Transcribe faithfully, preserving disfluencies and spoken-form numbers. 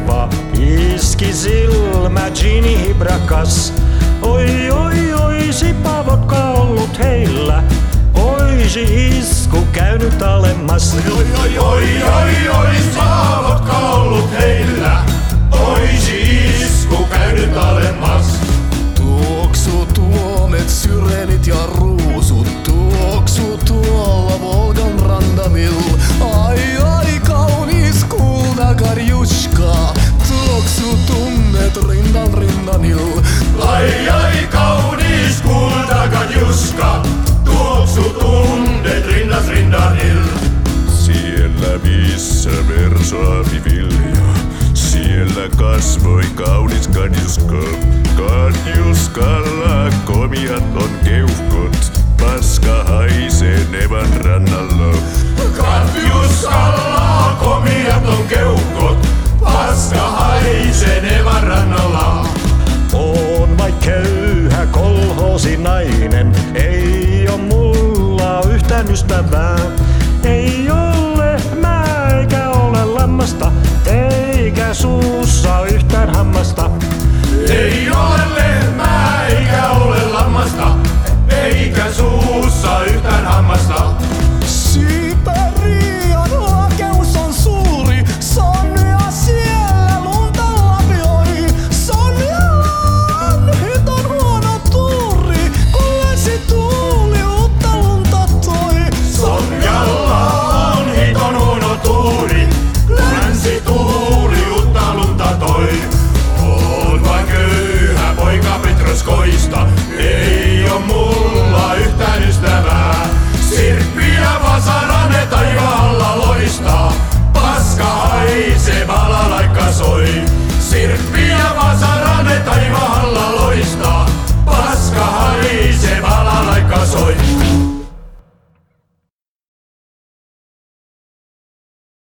vaiva, iski silmä Gini hibrakas. Oi, oi, oisi vodka ollut heillä, oisi isku käynyt alemmas. Oi, oi, oi, oi, oisi vodka ollut heillä, oisi isku käynyt alemmas. Tuoksu tuomet, syrenit ja ruusut, tuoksu tuolla Volgan rannamil. Ai ai kaunis kultakarjuska, tuoksu tunnet rinnan rinnanil. Ai ai kaunis kultakarjuska, tuoksu tunnet rinnas rindanil. Siellä missä versaavi vilja, siellä kasvoi kaunis kadjuska. Kadjuskalla komiat on keuhkot, paska haisee Nevan rannalla. Kadjuskalla komiat on keuhkot, paska haisee Nevan rannalla. Oon vai köyhä kolhoosinainen, ei oo mulla yhtään ystävää. Ei ole lehmää eikä ole lammasta, eikä suussa yhtään hammasta. Ei ole lehmää eikä ole lammasta, eikä suussa yhtään hammasta. Siperian hakeus on suuri, Sonja siellä lunta lapioi. Sonjalla on hiton huono tuuri, kun länsi tuuli uutta lunta toi. Sonjalla on hiton huono tuuri, länsi tuuli uutta lunta toi. Oon vain köyhä poika Petroskoista, ei oo mulla yhtään ystävää. Sirppi ja vasarane taivaalla loistaa, paska haisee, balalaikka soi. Sirppi ja vasarane taivaalla loistaa, paska haisee.